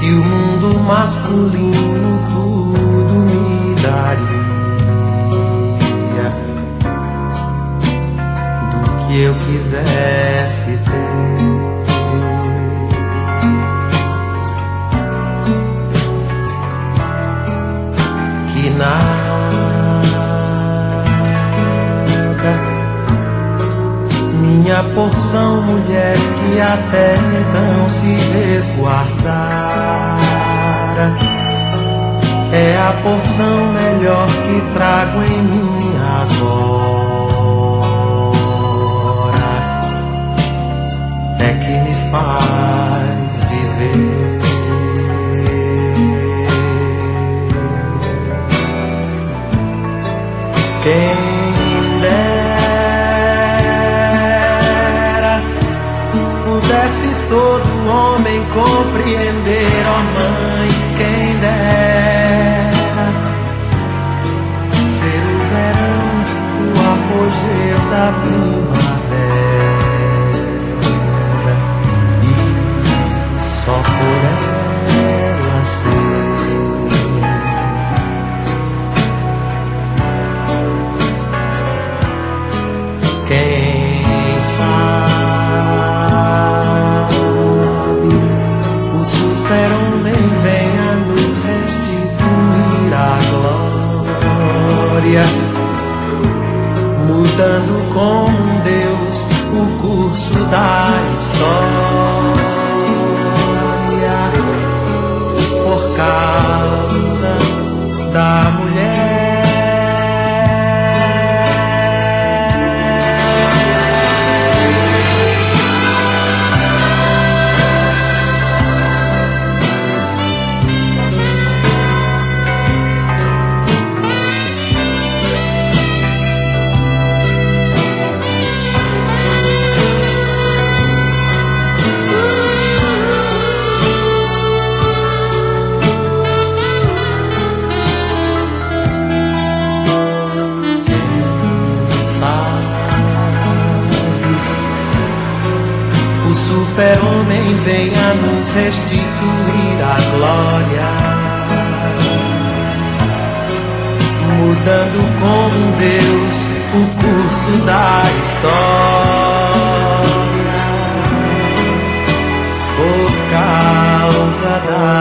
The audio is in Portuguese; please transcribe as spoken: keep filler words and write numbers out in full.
que o mundo masculino tudo me daria do que eu quisesse ter. Que nada, minha porção, mulher, que até então se resguardara, é a porção melhor que trago em mim agora, é que me faz viver. Quem dera pudesse todo homem compreender, ó mãe, quem dera ser o verão, o apogeu da primavera, e só por ela ser. Quem sabe o super-homem venha nos restituir a glória, mudando com Deus o curso da história, por causa da mulher. O super-homem venha nos restituir a glória, mudando com Deus o curso da história, por causa da